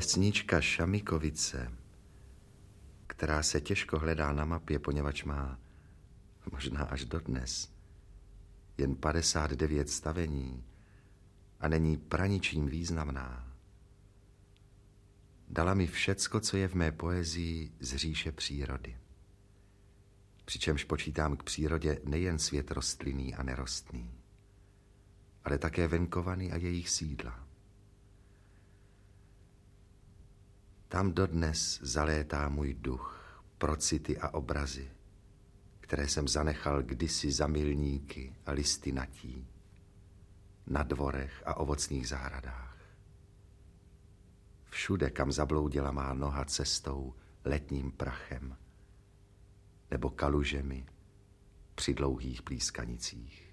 Vesnička Šamikovice, která se těžko hledá na mapě, poněvadž má, možná až dodnes, jen 59 stavení a není praničím významná, dala mi všecko, co je v mé poezii z říše přírody. Přičemž počítám k přírodě nejen svět rostlinný a nerostný, ale také venkovany a jejich sídla. Tam dodnes zalétá můj duch, procity a obrazy, které jsem zanechal kdysi za milníky a listy natí, na dvorech a ovocných zahradách. Všude, kam zabloudila má noha cestou letním prachem nebo kalužemi při dlouhých plískanicích.